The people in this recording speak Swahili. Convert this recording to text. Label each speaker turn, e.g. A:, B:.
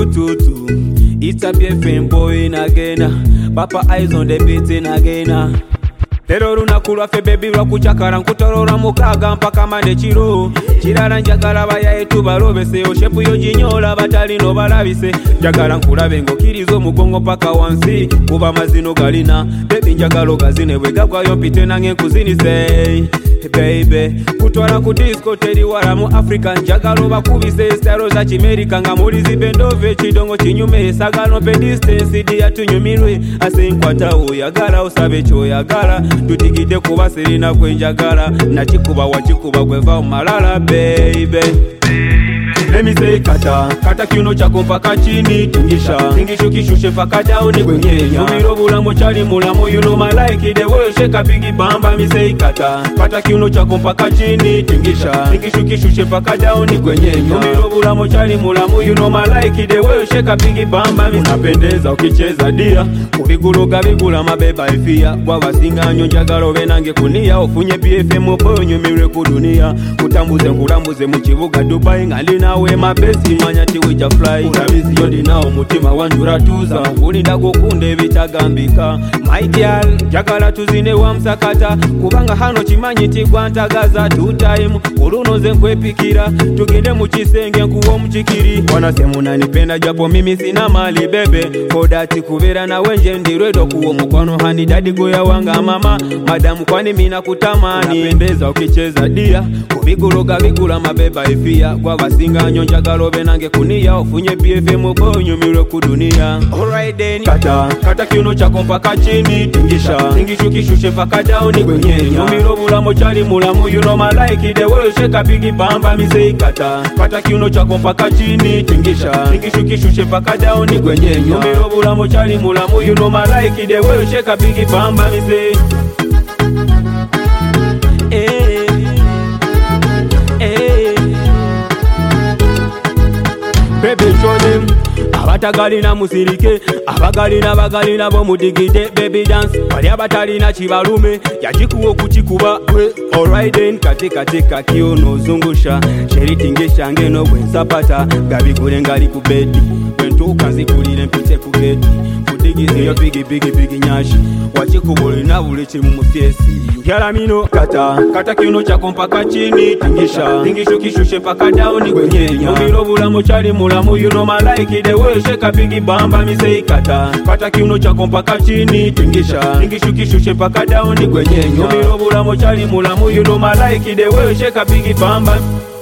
A: tututu. It's a BFM boy in again. Papa eyes on the beat in again. Lero lunaku lwaffe baby lwakucakala nkutorora mukaga mpaka mane kiro kirala njagala bayayetu balobese oshepu yo jinyola batalino balabise njagala nkulabe ng'okkiriza omugongo paka wansi kuba mazino galina baby njagala ogazine bwe gagwayo mpite nange nkuzinise baby kutwala ku disco teri wala mu Africa njagala obakubise style za Kimerika nga muri zibendove kidongo kinyume sagala mpe distance di yatunyumirwe asenkwata oyagala osabe kyoyagala tutigide kuba sirina kwenjagala nakikuba wakikuba kweva malala baby. Let me say kata kiuno chako mpaka chini tingisho kishushe mpaka down kwenyenya umiro bulamu chali mulamu you know my like it the way you shake a big bamba me say kata kiuno chako mpaka chini tingisho kishushe mpaka down kwenyenya umiro bulamu chali mulamu you know my like it the way you shake a big bamba me unapendeza ukicheza dia kubiguruga bigula mabeba ifia kwa basinga njagala obe nange kunia ofunye BFM obonyo mirwe ku dunia kutambuze nkulambuze mu kibuga Dubai ngalina we my best manya tiwija fly urabizi yodi nao mutima wanjura tuza ulinda gukunde bitagambika my girl jagala tuzine wa msakata kubanga hano chimanyi tigwantagaza two time urunoze nkwepikira tugende mu kisenge nkuwo mchikiri wanasema unanipenda japo mimi sina mali bebe kodati kubera na wenje ndiredo kuwo mukwano hani dadi goya wanga mama madamu kwani mina kutamani napendeza ukicheza dia kubiguruga bigula mabeba ifia kwa basinga njagala obe nange kunia ofunye BFM obonyo mirwe ku dunia alright then kata kiuno chako mpaka chini tingisho kishushe mpaka down kwenyenya umiro bulamu chali mulamu you know my like it the way you shake a big bamba me say kata kiuno chako mpaka chini tingisho kishushe mpaka down kwenyenya umiro bulamu chali mulamu you know my like it the way you shake a big bamba me say baby show them abatagalina musirike abagalina bo mudigide baby dance bali abatalina kibalume yajikuwo kukikuba alright then katika kiuno zungusha sheritingesha ngeno bwensapata gabigule ngali ku bedi bwentuka nzikulire mpite ku gedi kudigize yo bigi nyashi wachikubule na bule kimu mufyesi yalamino kata kiuno chako mpaka chini tingisho kishushe mpaka down kwenyenya umiro bulamu chali mulamu you know my like it the way you shake a big bamba me say kata kiuno chako mpaka chini tingisho kishushe mpaka down kwenyenya umiro bulamu chali mulamu you know my like it the way you shake a big bamba